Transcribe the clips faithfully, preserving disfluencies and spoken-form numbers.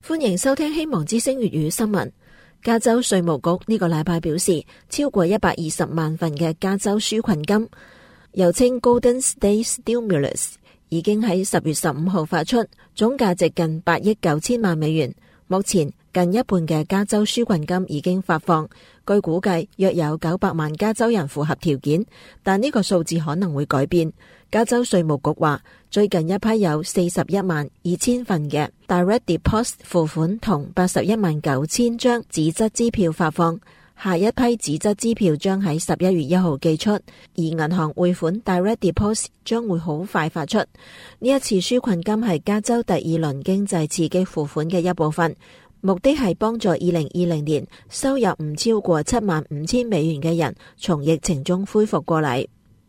歡迎收聽希望之聲粵語新聞。加州稅務局呢個禮拜表示，超過一百二十萬份嘅加州紓困金，又稱 Golden State Stimulus， 已經喺十月十五號發出，總價值近八億九千萬美元。目前近一半嘅加州紓困金已經發放，據估計約有九百萬加州人符合條件，但呢個數字可能會改變。加州稅務局話，最近一批有四十一萬二千份嘅 Direct Deposit 付款同八十一萬九千張紙質支票發放，下一批紙質支票將喺十一月一號寄出，而銀行匯款 Direct Deposit 將會好快發出。呢一次紓困金係加州第二輪經濟刺激付款嘅一部分，目的係幫助二零二零年收入唔超過七萬五千美元嘅人從疫情中恢復過嚟。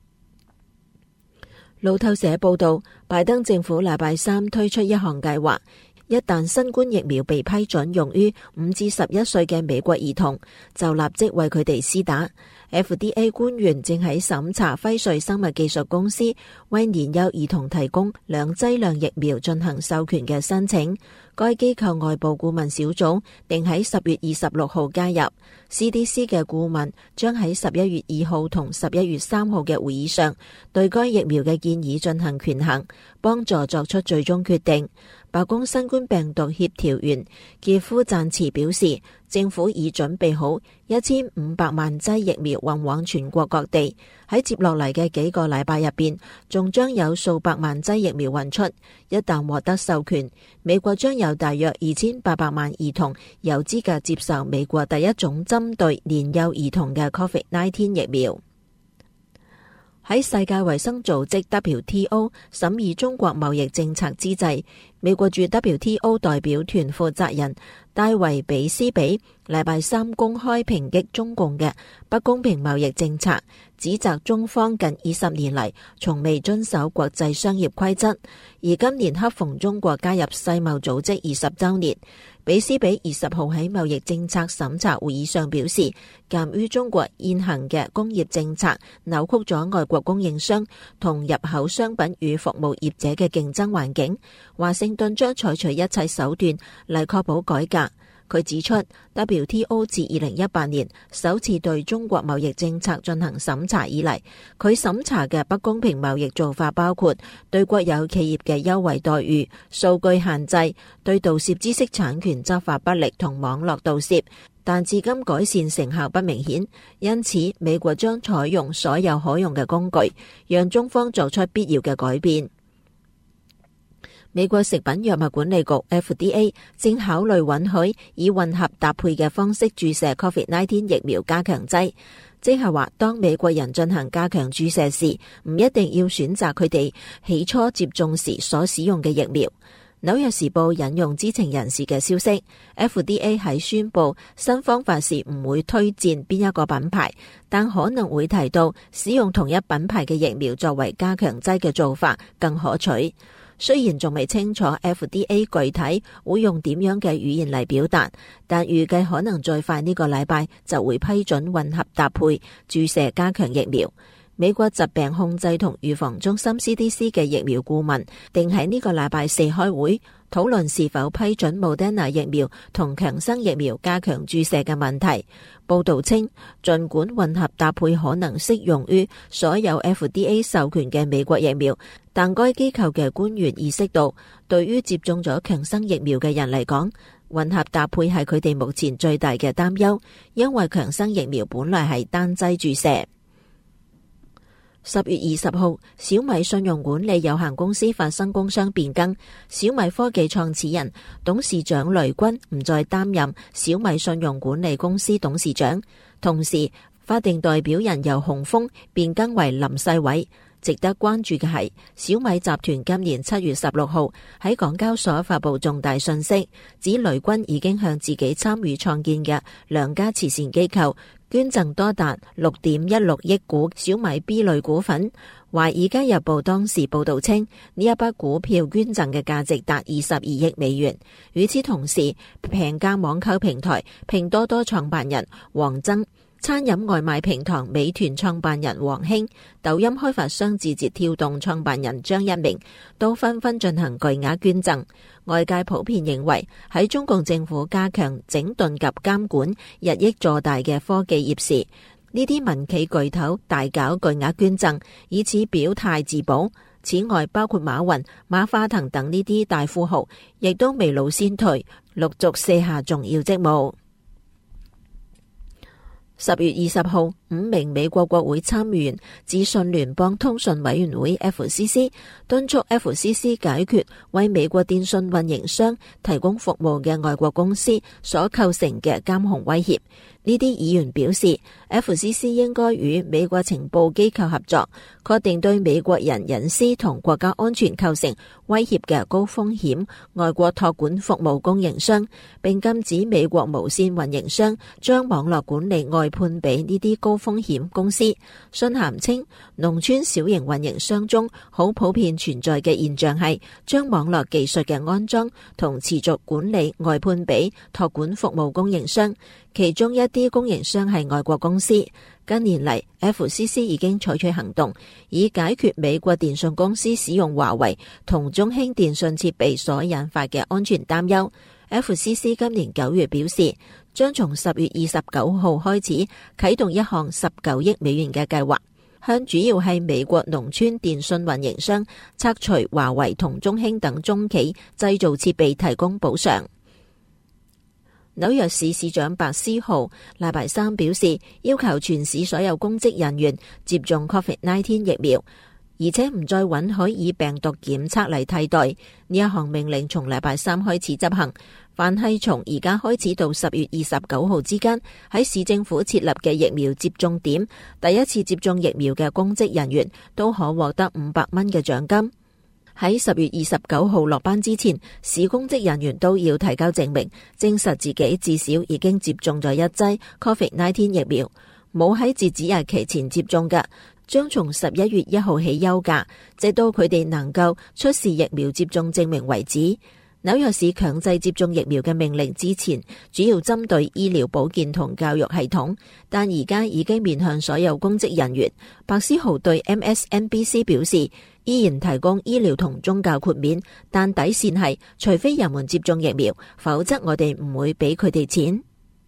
路透社報道，拜登政府禮拜三推出一項計劃，一旦新冠疫苗被批准用於五至十一歲嘅美國兒童，就立即為佢哋施打。F D A 官員正喺審查輝瑞生物技術公司為年幼兒童提供兩劑量疫苗進行授權嘅申請。該機構外部顧問小組定喺十月二十六號加入。C D C 嘅顧問將喺十一月二號同十一月三號嘅會議上對該疫苗嘅建議進行權衡，幫助作出最終決定。白宮新冠病毒協調員傑夫贊茨表示，政府已準備好一千五百萬劑疫苗運往全國各地，喺接落嚟嘅幾個禮拜入邊，仲將有數百萬劑疫苗運出。一旦獲得授權，美國將有大約二千八百萬兒童有資格接受美國第一種針對年幼兒童嘅 Covid 十九 疫苗。喺世界衛生組織 W T O 審議中國貿易政策之際，美國駐 W T O 代表團負責人戴維比斯比禮拜三公開抨擊中共嘅不公平貿易政策，指責中方近二十年嚟從未遵守國際商業規則，而今年恰逢中國加入世貿組織二十週年。比斯比二十號喺貿易政策審查會議上表示，鑑於中國現行嘅工業政策扭曲咗外國供應商同入口商品與服務業者嘅競爭環境，華盛頓將採取一切手段嚟確保改革。佢指出 W T O 自二零一八年首次對中國貿易政策進行審查以嚟，佢審查嘅不公平貿易做法包括對國有企業嘅優惠待遇、數據限制、對盜竊知識產權執法不力同網絡盜竊，但至今改善成效不明顯。因此，美國將採用所有可用嘅工具，讓中方作出必要嘅改變。美國食品藥物管理局 F D A 正考慮允許以混合搭配嘅方式注射 Covid 十九 疫苗加強劑，即係話當美國人進行加強注射時，唔一定要選擇佢哋起初接種時所使用嘅疫苗。紐約時報引用知情人士嘅消息， F D A 喺宣布新方法時唔會推薦邊一個品牌，但可能會提到使用同一品牌嘅疫苗作為加強劑嘅做法更可取。雖然仲未清楚 F D A 具體會用點樣嘅語言嚟表達，但預計可能最快呢個禮拜就會批准混合搭配注射加強疫苗。美國疾病控制同預防中心 C D C 嘅疫苗顧問定喺呢個禮拜四開會，討論是否批准 Moderna 疫苗同強生疫苗加強注射嘅問題。報道稱，儘管混合搭配可能適用於所有 F D A 授權嘅美國疫苗，但該機構嘅官員意識到，對於接種咗強生疫苗嘅人嚟講，混合搭配係佢哋目前最大嘅擔憂，因為強生疫苗本來係單劑注射。十月二十號，小米信用管理有限公司發生工商變更，小米科技創始人、董事長雷軍唔再擔任小米信用管理公司董事長，同時法定代表人由洪峰變更為林世偉。值得關注嘅係，小米集團今年七月十六號喺港交所發佈重大訊息，指雷軍已經向自己參與創建嘅兩家慈善機構捐贈多達六點一六億股小米 B 類股份。華爾街日報當時報道稱，呢一筆股票捐贈嘅價值達二十二億美元。與此同時，平價網購平台拼多多創辦人黃崢餐飲外賣平台美團創辦人王興、抖音開發商字節跳動創辦人張一鳴都紛紛進行巨額捐贈。外界普遍認為，喺中共政府加強整頓及監管日益做大嘅科技業時，呢啲民企巨頭大搞巨額捐贈，以此表態自保。此外，包括馬雲、馬化騰等呢啲大富豪，亦都未老先退，陸續卸下重要職務。十月二十號，五名美國國會參議員致信聯邦通訊委員會 F C C， 敦促 F C C 解決為美國電信運營商提供服務嘅外國公司所構成嘅監控威脅。呢啲議員表示 ，F C C 應該與美國情報機構合作，確定對美國人隱私同國家安全構成威脅嘅高風險外國託管服務供應商，並禁止美國無線運營商將網絡管理外判俾呢啲高風險公司。信函稱，農村小型運營商中好普遍存在嘅現象係將網絡技術嘅安裝同持續管理外判俾託管服務供應商。其中一啲供應商係外國公司。近年嚟 ，F C C 已經採取行動，以解決美國電信公司使用華為同中興電信設備所引發嘅安全擔憂。F C C 今年九月表示，將從十月二十九號開始啟動一項十九億美元嘅計劃，向主要係美國農村電信運營商拆除華為同中興等中企製造設備提供補償。紐約市市長白思豪禮拜三表示，要求全市所有公職人員接種 Covid 十九 疫苗，而且唔再允許以病毒檢測嚟替代。呢一項命令從禮拜三開始執行，凡係從而家開始到十月二十九號之間喺市政府設立嘅疫苗接種點第一次接種疫苗嘅公職人員都可獲得五百蚊嘅獎金。喺十月二十九號落班之前，市公職人員都要提交證明，證實自己至少已經接種咗一劑 Covid 十九 疫苗。冇喺截止日期前接種嘅，將從十一月一號起休假，直到佢哋能夠出示疫苗接種證明為止。紐約市強制接種疫苗嘅命令之前主要針對醫療保健同教育系統，但而家已經面向所有公職人員。白思豪對 M S N B C 表示，依然提供醫療同宗教豁免，但底線係除非人們接種疫苗，否則我哋唔會俾佢哋錢。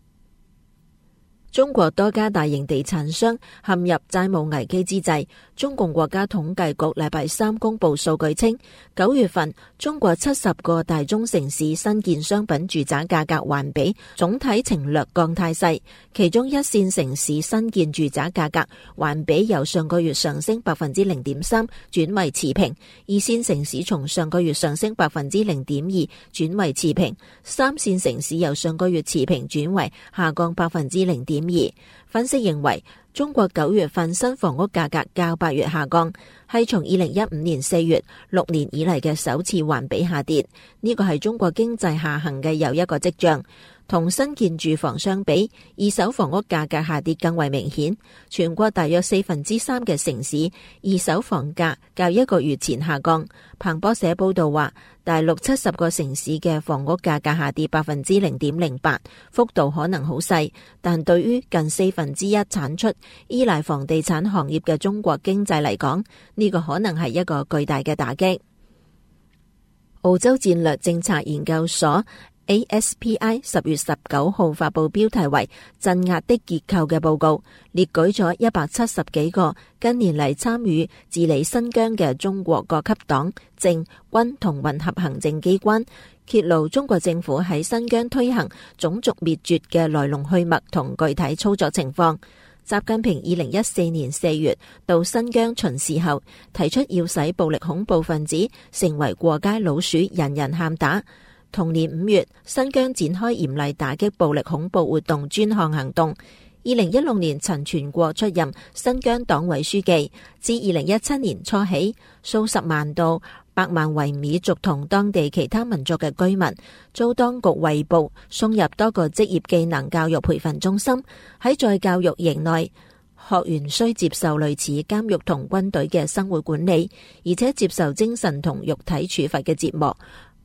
中國多家大型地產商陷入債務危機之際，中共國家統計局禮拜三公布數據稱，九月份中國七十個大中城市新建商品住宅價格環比總體呈略降態勢，其中一線城市新建住宅價格環比由上個月上升百分之零點三轉為持平，二線城市從上個月上升百分之零點二轉為持平，三線城市由上個月持平轉為下降百分之零點二。分析認為，中國九月份新房屋價格較八月下降，係從二零一五年四月六年以嚟嘅首次環比下跌。呢個係中國經濟下行嘅又一個跡象。同新建住房相比，二手房屋價格下跌更為明顯。全國大約四分之三嘅城市二手房價較一個月前下降。彭博社報道話，大陸七十個城市嘅房屋價格下跌百分之零點零八，幅度可能好細，但對於近四分之一產出依賴房地產行業嘅中國經濟嚟講，呢個可能係一個巨大嘅打擊。澳洲戰略政策研究所A S P I 十月十九號發佈標題為《鎮壓的結構》嘅報告，列舉咗一百七十幾個近年嚟參與治理新疆嘅中國各級黨政軍同混合行政機關，揭露中國政府喺新疆推行種族滅絕嘅來龍去脈同具體操作情況。習近平二零一四年四月到新疆巡視後，提出要使暴力恐怖分子成為過街老鼠，人人喊打。同年五月，新疆展開嚴厲打擊暴力恐怖活動專項行動。二零一六年，陳全國出任新疆黨委書記。自二零一七年初起，數十萬到百萬維吾爾族同當地其他民族嘅居民遭當局圍捕，送入多個職業技能教育培訓中心。喺再教育營內，學員需接受類似監獄同軍隊嘅生活管理，而且接受精神同肉體處罰嘅折磨。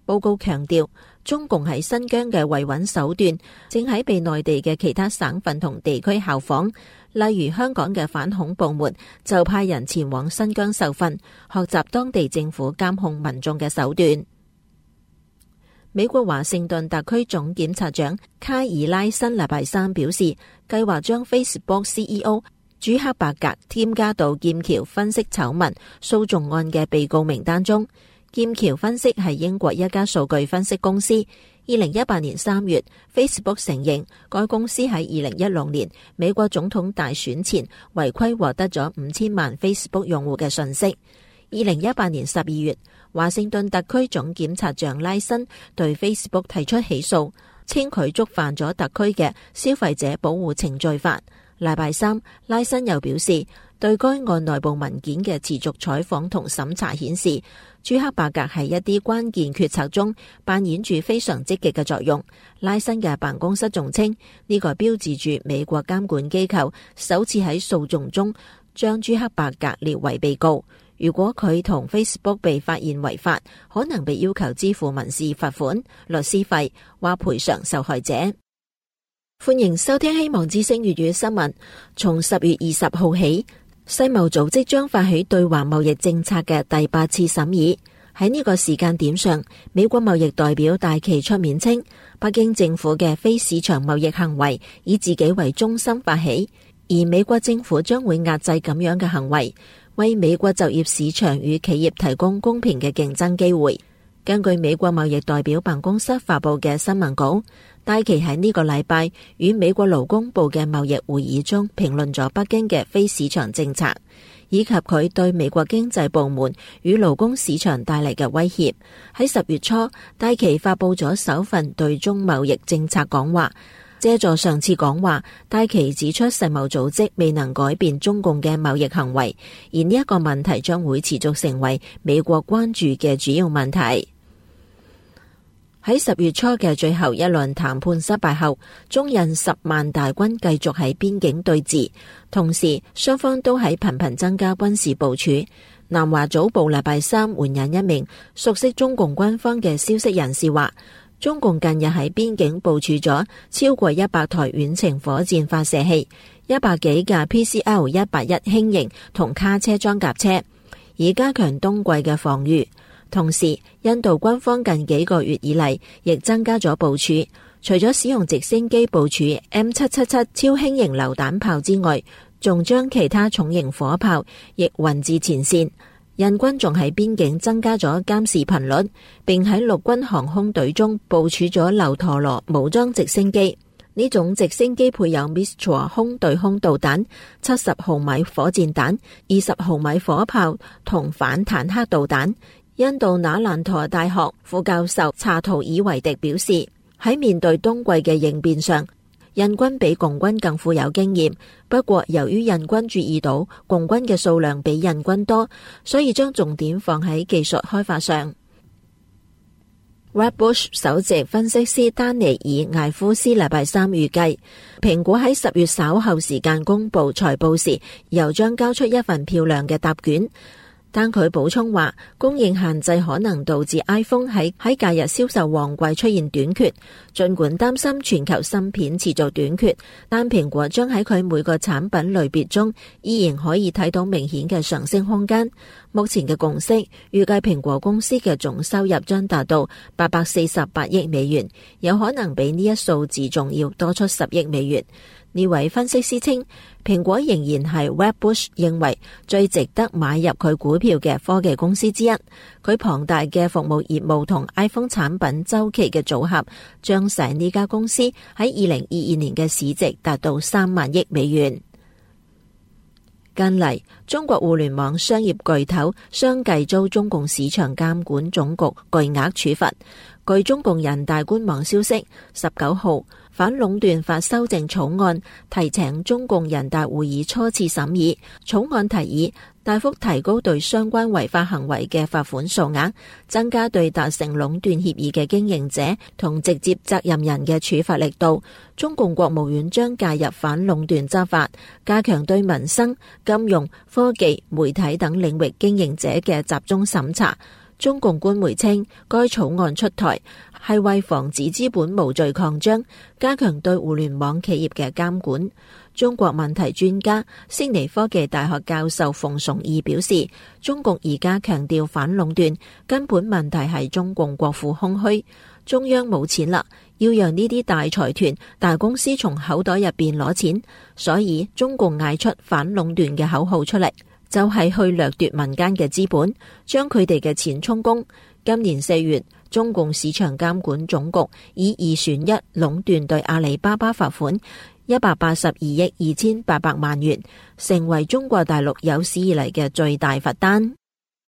報告強調，中共喺新疆嘅維穩手段正喺被內地嘅其他省份同地區效仿，例如香港嘅反恐部門就派人前往新疆受訓，學習當地政府監控民眾嘅手段。美國華盛頓特區總檢察長卡爾拉辛禮拜三表示，計劃將 Facebook C E O 朱克伯格添加到劍橋分析醜聞訴訟案嘅被告名單中。劍橋分析係英國一家數據分析公司。二零一八年三月 Facebook 承認該公司喺二零一六年美國總統大選前違規獲得咗五千萬 Facebook 用戶嘅信息。二零一八年十二月，華盛頓特區總檢察長拉辛對 Facebook 提出起訴，稱佢觸犯咗特區嘅消費者保護程序法。禮拜三，拉辛又表示，對該案內部文件嘅持續採訪同審查顯示，朱克伯格喺一啲關鍵決策中扮演住非常積極嘅作用。拉辛嘅辦公室仲稱，呢個標誌住美國監管機構首次喺訴訟中將朱克伯格列為被告。如果佢同 Facebook 被發現違法，可能被要求支付民事罰款、律師費或賠償受害者。歡迎收聽希望之聲粵語新聞。從十月二十號起，世貿組織將發起對華貿易政策嘅第八次審議。喺呢個時間點上，美國貿易代表戴琪出面稱，北京政府嘅非市場貿易行為以自己為中心發起，而美國政府將會壓制咁樣嘅行為，為美國就業市場與企業提供公平嘅競爭機會。根據美國貿易代表辦公室發佈嘅新聞稿，戴琪喺呢個禮拜與美國勞工部嘅貿易會議中評論咗北京嘅非市場政策，以及佢對美國經濟部門與勞工市場帶嚟嘅威脅。喺十月初，戴琪發佈咗首份對中貿易政策講話。借助上次講話，戴琪指出世貿組織未能改變中共嘅貿易行為，而呢一個問題將會持續成為美國關注嘅主要問題。喺十月初嘅最後一輪談判失敗後，中印十萬大軍繼續喺邊境對峙，同時雙方都喺頻頻增加軍事部署。南華早報禮拜三援引一名熟悉中共軍方嘅消息人士話，中共近日喺邊境部署咗超過一百台遠程火箭發射器、一百幾架 P C L 一八一輕型同卡車裝甲車，以加強冬季嘅防禦。同時，印度軍方近幾個月以嚟亦增加咗部署，除咗使用直升機部署 M 七七七超輕型榴彈炮之外，仲將其他重型火炮亦運至前線。印軍仲喺邊境增加咗監視頻率，並喺陸軍航空隊中部署咗劉陀羅武裝直升機。呢種直升機配有 Mistral 空對空導彈、七十毫米火箭彈、二十毫米火炮同反坦克導彈。印度那蘭陀大學副教授查圖爾維迪表示，喺面對冬季嘅應變上，印軍比共軍更富有經驗，不過由於印軍注意到共軍嘅數量比印軍多，所以將重點放喺技術開發上。Wedbush 首席分析師丹尼爾艾夫斯禮拜三預計，蘋果喺十月稍後時間公布財報時，又將交出一份漂亮嘅答卷。但佢補充話，供應限制可能導致 iPhone 喺喺假日銷售旺季出現短缺。儘管擔心全球芯片持續短缺，但蘋果將喺佢每個產品類別中依然可以睇到明顯嘅上升空間。目前嘅共識預計蘋果公司嘅總收入將達到八百四十八億美元，有可能比呢一數字仲要多出十億美元。呢位分析師稱，蘋果仍然係 Wedbush 認為最值得買入佢股票嘅科技公司之一。佢龐大嘅服務業務同 iPhone 產品週期嘅組合，將使呢家公司喺二零二二年嘅市值達到三萬億美元。近嚟，中國互聯網商業巨頭相繼遭中共市場監管總局巨額處罰。據中共人大官網消息，十九號反壟斷法修正草案提請中共人大會議初次審議。草案提議大幅提高對相關違法行為嘅罰款數額，增加對達成壟斷協議嘅經營者同直接責任人嘅處罰力度。中共國務院將介入反壟斷執法，加強對民生、金融、科技、媒體等領域經營者嘅集中審查。 中共官媒稱，該草案出台係為防止資本無序擴張，加強對互聯網企業嘅監管。中國問題專家、悉尼科技大學教授馮崇義表示，中共而家強調反壟斷，根本問題係中共國庫空虛，中央冇錢啦，要讓呢啲大財團、大公司從口袋入邊攞錢，所以中共嗌出反壟斷嘅口號出嚟，就係去掠奪民間嘅資本，將佢哋嘅錢充公。今年四月，中共市場監管總局以二選一壟斷對阿里巴巴罰款一百八十二億二千八百萬元，成為中國大陸有史以嚟嘅最大罰單。